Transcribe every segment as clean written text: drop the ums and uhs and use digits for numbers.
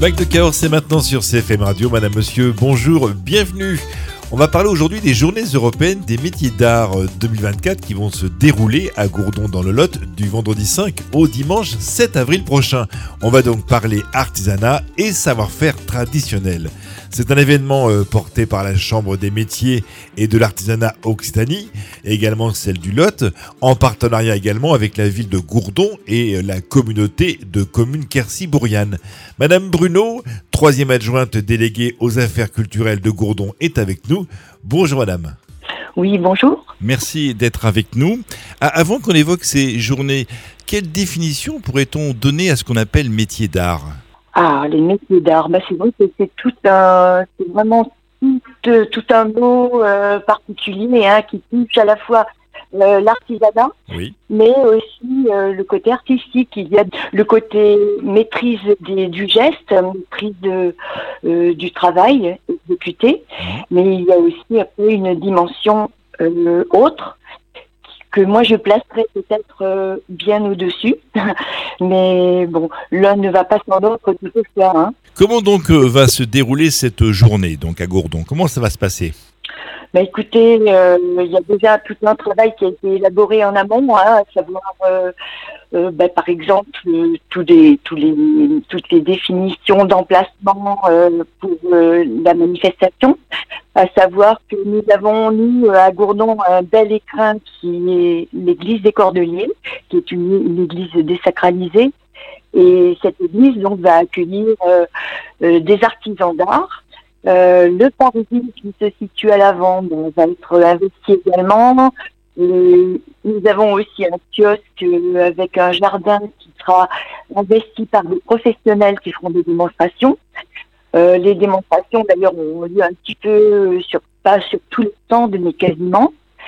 Bac de Cahors, c'est maintenant sur CFM Radio. Madame, monsieur, bonjour, bienvenue. On va parler aujourd'hui des Journées européennes des métiers d'art 2024 qui vont se dérouler à Gourdon dans le Lot du vendredi 5 au dimanche 7 avril prochain. On va donc parler artisanat et savoir-faire traditionnel. C'est un événement porté par la Chambre des métiers et de l'artisanat Occitanie, et également celle du Lot, en partenariat également avec la ville de Gourdon et la communauté de communes Quercy-Bourriane. Madame Bruno, troisième adjointe déléguée aux affaires culturelles de Gourdon, est avec nous. Bonjour madame. Oui, bonjour. Merci d'être avec nous. Avant qu'on évoque ces journées, quelle définition pourrait-on donner à ce qu'on appelle métier d'art ? Ah, les métiers d'art, c'est vrai que c'est vraiment tout un mot particulier qui touche à la fois l'artisanat, oui, mais aussi le côté artistique. Il y a le côté maîtrise du geste, maîtrise du travail exécuté, mais il y a aussi après une dimension autre que moi je placerais peut-être bien au-dessus, mais bon, l'un ne va pas sans l'autre toutefois. Comment donc va se dérouler cette journée donc à Gourdon ? Comment ça va se passer ? Écoutez, il y a déjà tout un travail qui a été élaboré en amont, à savoir par exemple toutes les définitions d'emplacement pour la manifestation, à savoir que nous avons à Gourdon un bel écrin qui est l'église des Cordeliers, qui est une église désacralisée, et cette église donc va accueillir des artisans d'art. Le parvis qui se situe à l'avant va être investi également. Et nous avons aussi un kiosque avec un jardin qui sera investi par des professionnels qui feront des démonstrations. Les démonstrations d'ailleurs ont lieu un petit peu pas sur tout le temps, mais quasiment.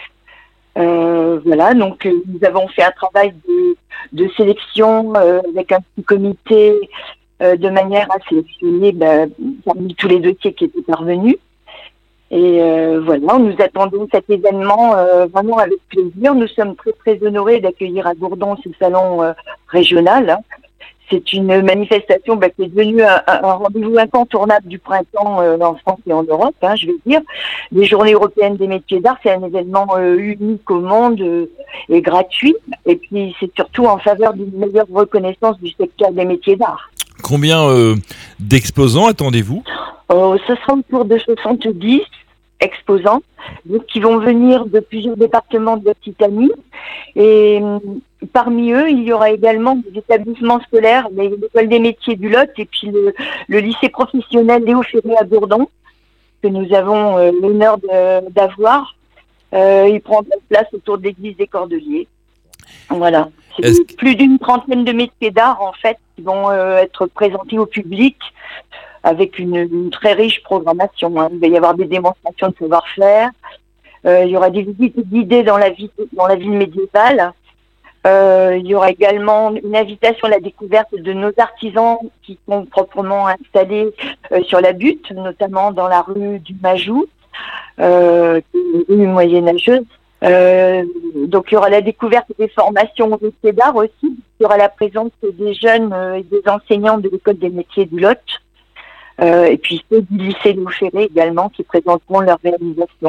Voilà, donc nous avons fait un travail de sélection avec un petit comité de manière à sélectionner parmi tous les dossiers qui étaient parvenus. Et voilà, nous attendons cet événement vraiment avec plaisir. Nous sommes très très honorés d'accueillir à Gourdon ce salon régional. C'est une manifestation qui est devenue un rendez-vous incontournable du printemps en France et en Europe, je vais dire. Les Journées européennes des métiers d'art, c'est un événement unique au monde et gratuit. Et puis c'est surtout en faveur d'une meilleure reconnaissance du secteur des métiers d'art. Combien d'exposants attendez-vous ? Ce sera autour de 70 exposants qui vont venir de plusieurs départements de l'Occitanie. Et parmi eux, il y aura également des établissements scolaires, l'école des métiers du Lot et puis le lycée professionnel Léo Ferré à Gourdon, que nous avons l'honneur d'avoir. Il prend place autour de l'église des Cordeliers. Voilà. C'est plus d'une trentaine de métiers d'art, en fait, qui vont être présentés au public avec une très riche programmation. Il va y avoir des démonstrations de savoir-faire. Il y aura des visites guidées dans la ville médiévale. Il y aura également une invitation à la découverte de nos artisans qui sont proprement installés sur la butte, notamment dans la rue du Majou, qui est une rue moyenâgeuse. Donc il y aura la découverte des formations au métier d'art aussi. Il y aura la présence des jeunes et des enseignants de l'école des métiers du Lot. Et puis ceux du lycée Léo Ferré également qui présenteront leur réalisation.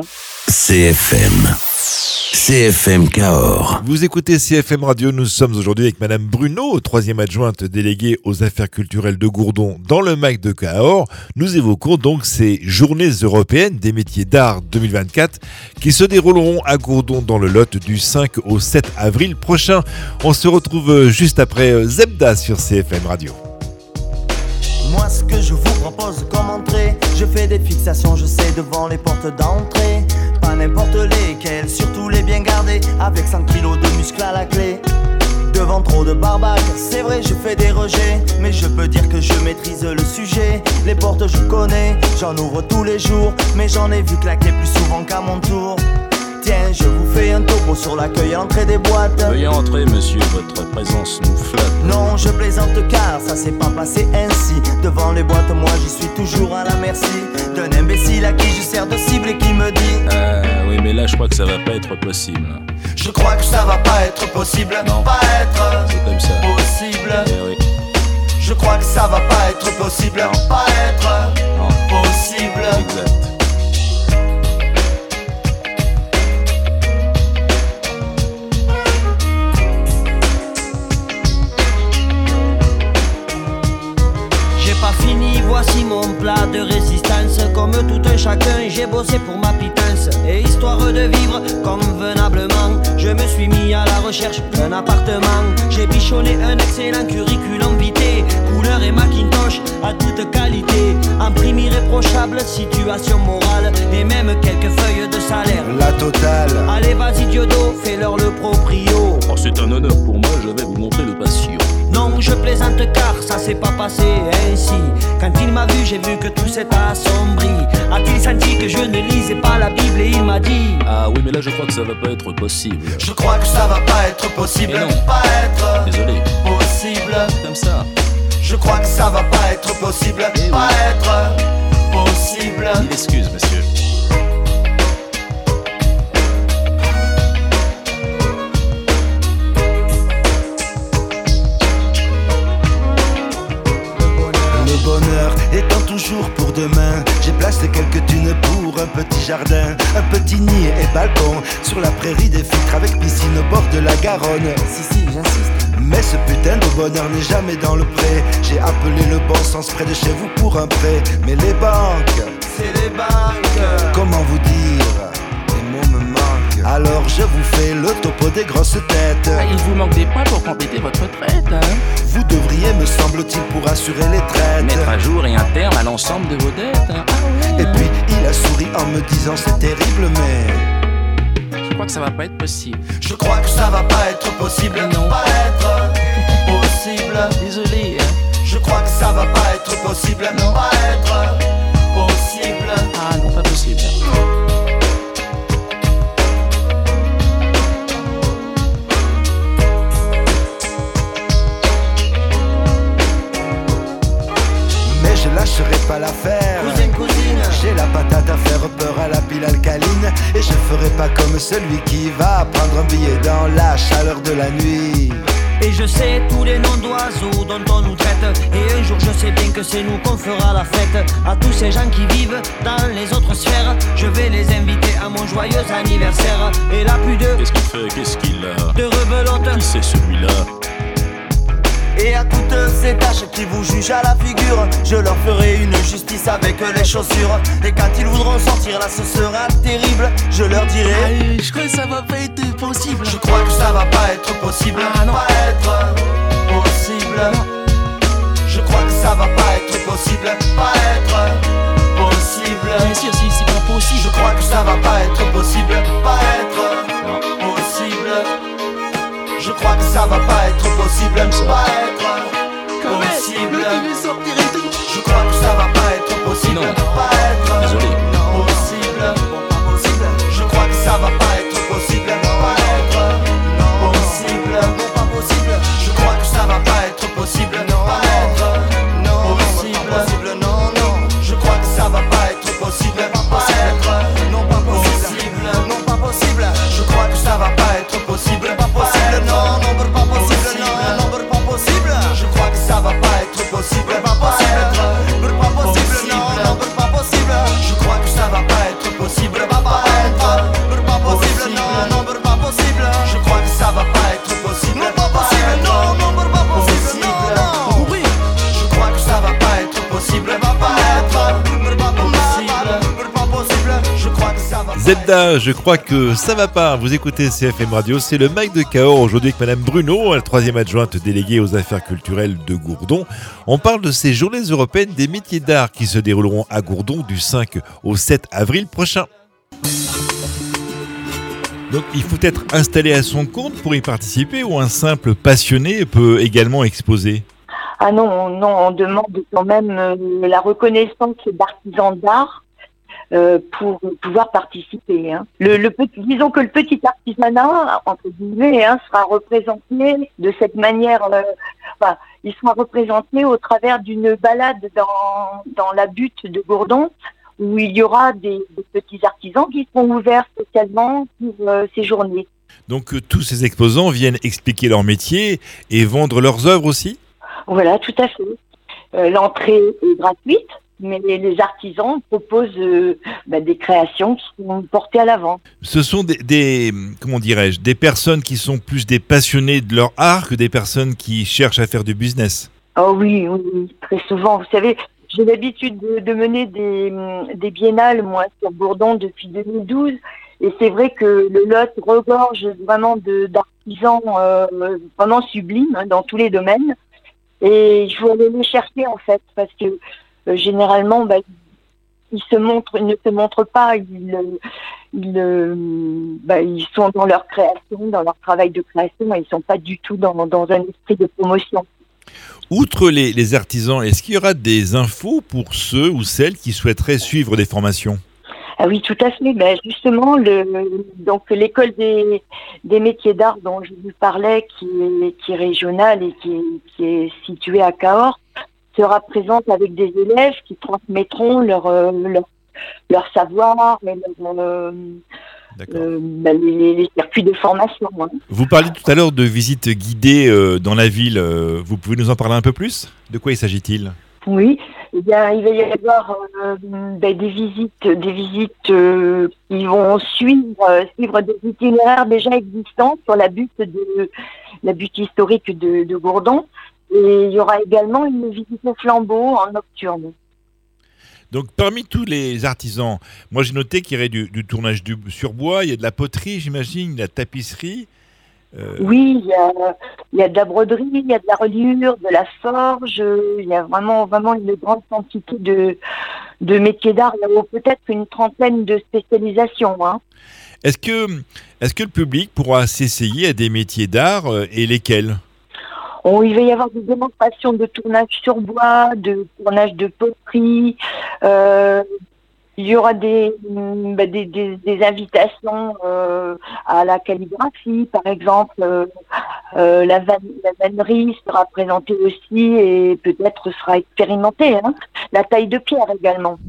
CFM Cahors. Vous écoutez CFM Radio, nous sommes aujourd'hui avec Madame Bruno, troisième adjointe déléguée aux affaires culturelles de Gourdon dans le MAC de Cahors. Nous évoquons donc ces Journées européennes des métiers d'art 2024 qui se dérouleront à Gourdon dans le Lot du 5 au 7 avril prochain. On se retrouve juste après Zebda sur CFM Radio. Moi ce que je vous propose comme entrée, je fais des fixations, je sais devant les portes d'entrée. Pas n'importe lesquelles, surtout les bien gardées, avec 100 kilos de muscles à la clé. Devant trop de barbaques, c'est vrai je fais des rejets, mais je peux dire que je maîtrise le sujet. Les portes je connais, j'en ouvre tous les jours, mais j'en ai vu claquer plus souvent qu'à mon tour. Tiens, je vous fais un topo sur l'accueil à l'entrée des boîtes. Veuillez entrer, monsieur, votre présence nous flatte. Non, je plaisante car ça s'est pas passé ainsi. Devant les boîtes, moi je suis toujours à la merci d'un imbécile à qui je sers de cible et qui me dit oui, mais là je crois que ça va pas être possible. Je crois que ça va pas être possible. Non. Pas être C'est comme ça. possible. Oui. Je crois que ça va pas être possible. Non. Pas être Non. possible. Exact. J'ai pas fini, voici mon plat de résistance. Comme tout un chacun, j'ai bossé pour ma pitance. Et histoire de vivre convenablement, je me suis mis à la recherche d'un appartement. J'ai bichonné un excellent curriculum vitae, couleur et Macintosh à toute qualité. Un prime irréprochable, situation morale et même quelques feuilles de salaire. La totale. Allez vas-y Diodo, fais-leur le proprio. Oh, c'est un honneur pour moi, je vais vous montrer le patio. Non, je plaisante car ça s'est pas passé ainsi. Quand il m'a vu, j'ai vu que tout s'est assombri. A-t-il senti que je ne lisais pas la Bible et il m'a dit: Ah oui, mais là je crois que ça va pas être possible. Je crois que ça va pas être possible. Mais non. Pas être Désolé, possible. comme ça. Je crois que ça va pas être possible. Eh oui. Pas être possible. Il excuse, monsieur. Le bonheur étant toujours pour demain, j'ai placé quelques thunes pour un petit jardin, un petit nid et balcon sur la prairie des filtres avec piscine au bord de la Garonne. Si, j'insiste. Mais ce putain de bonheur n'est jamais dans le pré. J'ai appelé le bon sens près de chez vous pour un prêt. Mais les banques, c'est les banques. Comment vous dire? Les mots me manquent. Alors je vous fais le topo des grosses têtes. Ah, il vous manque des points pour compléter votre retraite, hein. Vous devriez, me semble-t-il, pour assurer les traites. Mettre à jour et un terme à l'ensemble de vos dettes, hein. Ah ouais, Et puis il a souri en me disant c'est terrible mais je crois que ça va pas être possible. je crois que ça va pas être possible. Non. Pas être possible. Désolé, hein. Je crois que ça va pas être possible. Non. Pas être possible. Ah non, pas possible. Mais je lâcherai pas l'affaire. Cousin, cousine, J'ai la patate à faire peur à la pile alcaline. Et je ferai pas comme celui qui va prendre un billet dans la chaleur de la nuit. et je sais tous les noms d'oiseaux dont on nous traite. Et un jour je sais bien que c'est nous qu'on fera la fête. À tous ces gens qui vivent dans les autres sphères, je vais les inviter à mon joyeux anniversaire. Et là plus de Qu'est-ce qu'il fait? Qu'est-ce qu'il a? rebelote. Qui c'est celui-là? Et à toutes ces tâches qui vous jugent à la figure, je leur ferai une justice avec les chaussures. Et quand ils voudront sortir là ce sera terrible. Je leur dirai Je crois que ça va pas être possible. je crois que ça va pas être possible. Ah, non. Pas être possible. Je crois que ça va pas être possible. Pas être possible. Bien sûr, si c'est pas possible. Je crois que ça va pas être possible. Pas être possible. Je crois que ça va pas être possible. Pas être possible. Je crois que ça va pas être possible. Non. Pas être Désolé. possible. Je crois que ça va pas être possible. Pas être possible. Je crois que ça va pas être possible. Pas être possible. Je crois que ça va pas être possible. Pas être possible. Je crois que ça va pas être possible. Pas possible. Non, pas possible. Non, pas possible. Je crois que ça va pas être possible. Pas possible. Pas possible. Non, pas possible. Je crois que ça va pas être possible. Pas être possible. Non, pas possible. Je crois que ça va pas être possible. Pas possible. Non, pas possible. Non. Oui. Je crois que ça va pas être possible. Pas être possible. Je crois que ça va pas Zelda, je crois que ça va pas. Vous écoutez CFM Radio, c'est le Mike de Cahors aujourd'hui avec Madame Bruno, la troisième adjointe déléguée aux affaires culturelles de Gourdon. On parle de ces journées européennes des métiers d'art qui se dérouleront à Gourdon du 5 au 7 avril prochain. Donc il faut être installé à son compte pour y participer ou un simple passionné peut également exposer? Ah non, on demande quand même la reconnaissance d'artisans d'art pour pouvoir participer. Hein. Disons que le petit artisanat, entre guillemets, sera représenté de cette manière. Il sera représenté au travers d'une balade dans la butte de Gourdon, où il y aura des petits artisans qui seront ouverts spécialement pour ces journées. Donc tous ces exposants viennent expliquer leur métier et vendre leurs œuvres aussi? Voilà, tout à fait. L'entrée est gratuite, mais les artisans proposent des créations qui sont portées à l'avant. Ce sont comment dirais-je, des personnes qui sont plus des passionnés de leur art que des personnes qui cherchent à faire du business. Oh oui, oui, très souvent. Vous savez, j'ai l'habitude de mener des biennales, moi, sur Gourdon depuis 2012. Et c'est vrai que le Lot regorge vraiment d'artisans vraiment sublimes dans tous les domaines. Et il faut aller les chercher, en fait, parce que généralement, ils ne se montrent pas. Ils sont dans leur création, dans leur travail de création, et ils ne sont pas du tout dans un esprit de promotion. Outre les artisans, est-ce qu'il y aura des infos pour ceux ou celles qui souhaiteraient suivre des formations ? Ah oui, tout à fait. Justement, donc l'école des métiers d'art dont je vous parlais, qui est régionale et qui est située à Cahors, sera présente avec des élèves qui transmettront leur savoir et les circuits de formation. Hein. Vous parliez tout à l'heure de visites guidées dans la ville. Vous pouvez nous en parler un peu plus ? De quoi il s'agit-il ? Oui, il va y avoir des visites qui vont suivre des itinéraires déjà existants sur la butte historique de Gourdon. Et il y aura également une visite au flambeau en nocturne. Donc parmi tous les artisans, moi j'ai noté qu'il y aurait du tournage sur bois, il y a de la poterie, j'imagine, de la tapisserie. Oui, il y a de la broderie, il y a de la reliure, de la forge, il y a vraiment une grande quantité de métiers d'art. Il y a peut-être une trentaine de spécialisations. Hein. Est-ce que le public pourra s'essayer à des métiers d'art et lesquels ? Il va y avoir des démonstrations de tournage sur bois, de tournage de poterie. Il y aura des invitations à la calligraphie, par exemple. La vannerie sera présentée aussi et peut-être sera expérimentée. Hein. La taille de pierre également.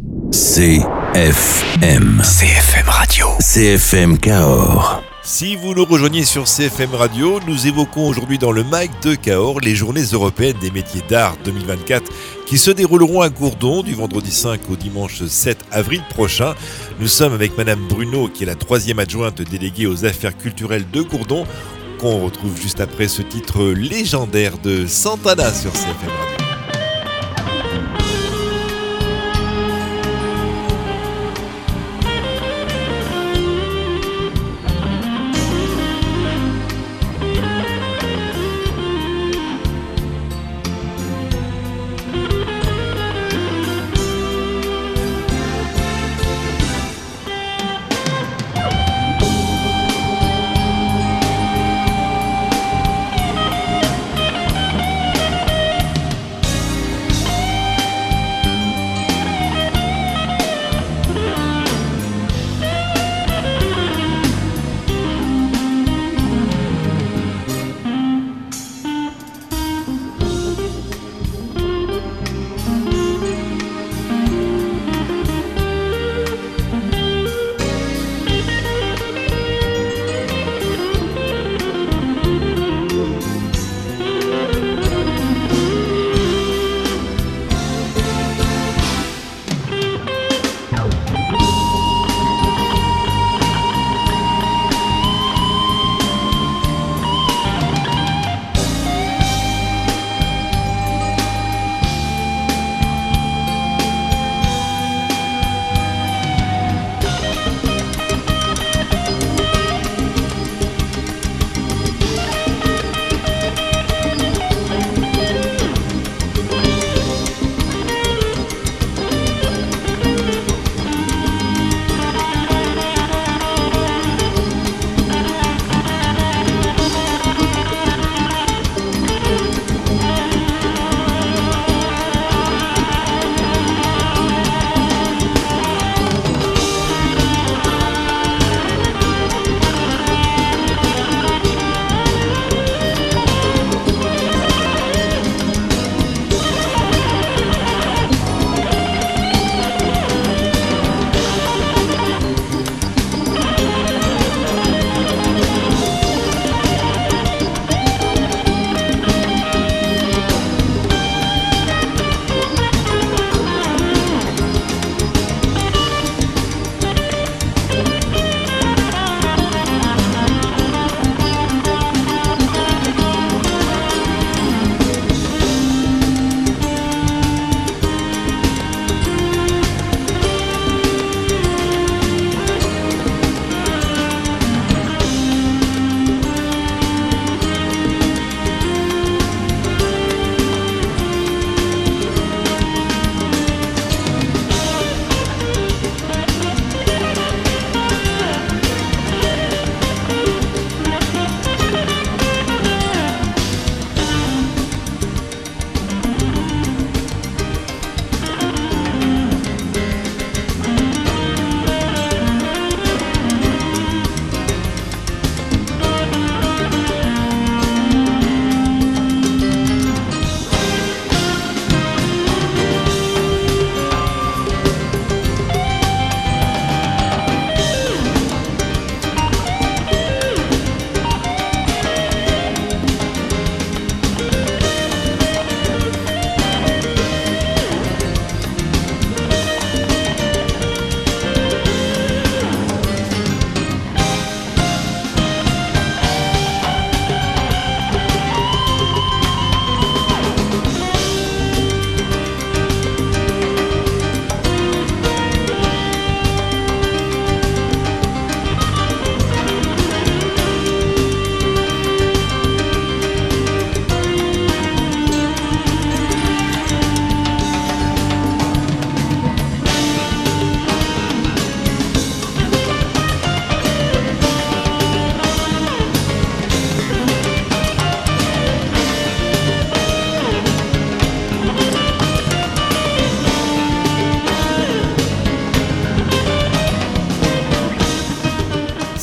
CFM Radio. CFM Cahors. Si vous nous rejoignez sur CFM Radio, nous évoquons aujourd'hui dans le MAG de Cahors les Journées européennes des métiers d'art 2024 qui se dérouleront à Gourdon du vendredi 5 au dimanche 7 avril prochain. Nous sommes avec Madame Bruno qui est la 3e adjointe déléguée aux affaires culturelles de Gourdon qu'on retrouve juste après ce titre légendaire de Santana sur CFM Radio.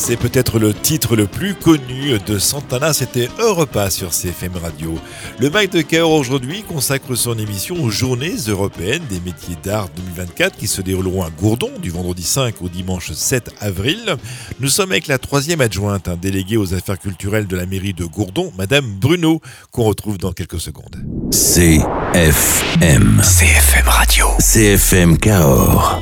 C'est peut-être le titre le plus connu de Santana, c'était Europa sur CFM Radio. Le Mag de Cahors aujourd'hui consacre son émission aux Journées européennes des métiers d'art 2024 qui se dérouleront à Gourdon du vendredi 5 au dimanche 7 avril. Nous sommes avec la 3e adjointe, déléguée aux affaires culturelles de la mairie de Gourdon, Madame Bruno, qu'on retrouve dans quelques secondes. CFM Radio. CFM Cahors.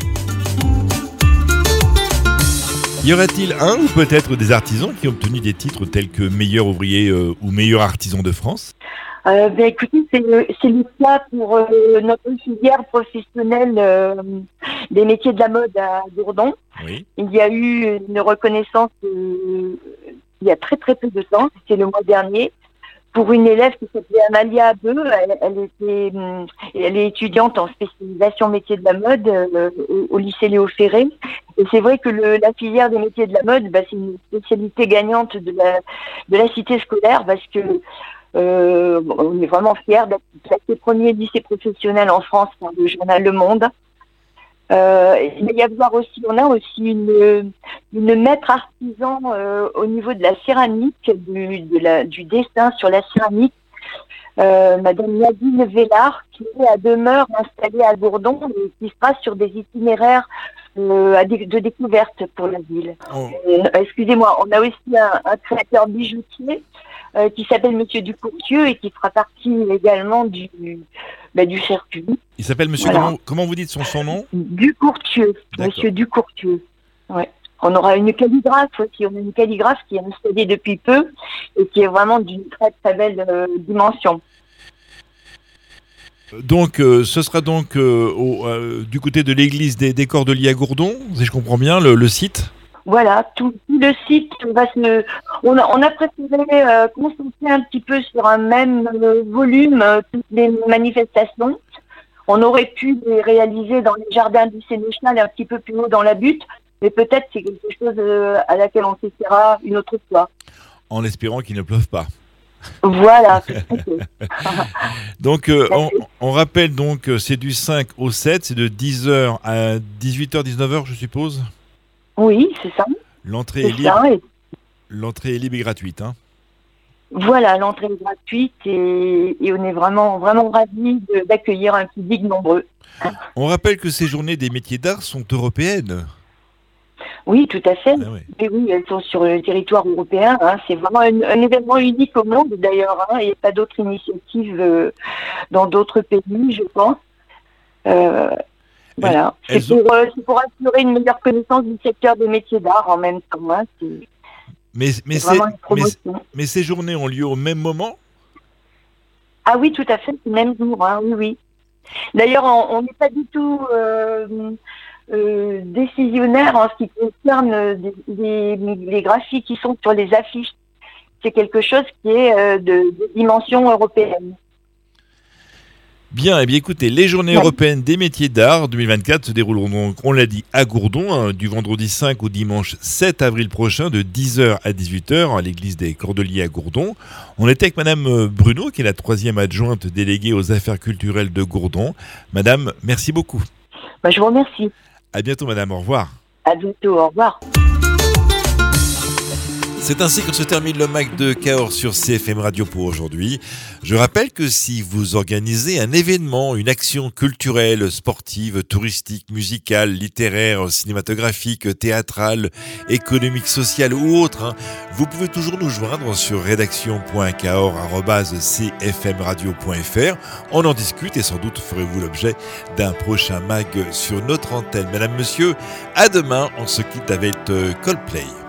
Y aurait-il un ou peut-être des artisans qui ont obtenu des titres tels que meilleur ouvrier ou meilleur artisan de France ? Écoutez, c'est le cas pour notre filière professionnelle des métiers de la mode à Gourdon. Oui. Il y a eu une reconnaissance il y a très très peu de temps, c'était le mois dernier, pour une élève qui s'appelait Amalia Abeu. Elle est étudiante en spécialisation métiers de la mode au lycée Léo Ferré. Et c'est vrai que la filière des métiers de la mode, c'est une spécialité gagnante de la cité scolaire parce que on est vraiment fiers d'être classé premier lycée professionnel en France par le journal Le Monde. On a aussi une maître artisan au niveau de la céramique, du dessin sur la céramique, Madame Nadine Vellard, qui est à demeure installée à Gourdon et qui sera sur des itinéraires de découverte pour la ville. Oh. Excusez-moi, on a aussi un créateur bijoutier qui s'appelle Monsieur Ducourtieu et qui fera partie également du circuit. Il s'appelle Monsieur, voilà. Comment vous dites son nom ? Ducourtieu, D'accord. Monsieur Ducourtieu. Ouais. On aura une calligraphe aussi, on a une calligraphe qui est installée depuis peu et qui est vraiment d'une très très belle dimension. Donc, ce sera donc du côté de l'église des Cordeliers à Gourdon, si je comprends bien, le site. Voilà, tout le site on a préféré concentrer un petit peu sur un même volume toutes les manifestations. On aurait pu les réaliser dans les jardins du Sénéchal, un petit peu plus haut dans la butte, mais peut-être c'est quelque chose à laquelle on s'essaiera une autre fois. En espérant qu'il ne pleuve pas. Voilà. Donc, on rappelle donc, c'est du 5 au 7, c'est de 10h à 18h, 19h, je suppose ? Oui, c'est ça. L'entrée est libre. L'entrée est libre et gratuite, hein ? Voilà, l'entrée est gratuite et on est vraiment, vraiment ravis d'accueillir un public nombreux. On rappelle que ces journées des métiers d'art sont européennes. Oui, tout à fait. Ah oui. Et oui, elles sont sur le territoire européen. C'est vraiment un événement unique au monde d'ailleurs. Il n'y a pas d'autres initiatives dans d'autres pays, je pense. Voilà. C'est pour assurer une meilleure connaissance du secteur des métiers d'art en même temps. Mais ces journées ont lieu au même moment ? Ah oui, tout à fait, c'est le même jour. Oui. D'ailleurs, on n'est pas du tout décisionnaire en ce qui concerne les graphiques qui sont sur les affiches. C'est quelque chose qui est de dimension européenne. Bien, écoutez, les Journées européennes des métiers d'art 2024 se dérouleront donc, on l'a dit, à Gourdon, du vendredi 5 au dimanche 7 avril prochain, de 10h à 18h, à l'église des Cordeliers à Gourdon. On était avec Madame Bruno, qui est la 3e adjointe déléguée aux affaires culturelles de Gourdon. Madame, merci beaucoup. Je vous remercie. À bientôt, Madame, au revoir. À bientôt, au revoir. C'est ainsi que se termine le Mag de Cahors sur CFM Radio pour aujourd'hui. Je rappelle que si vous organisez un événement, une action culturelle, sportive, touristique, musicale, littéraire, cinématographique, théâtrale, économique, sociale ou autre, vous pouvez toujours nous joindre sur rédaction.cahors@cfmradio.fr. On en discute et sans doute ferez-vous l'objet d'un prochain Mag sur notre antenne. Madame, monsieur, à demain, on se quitte avec Coldplay.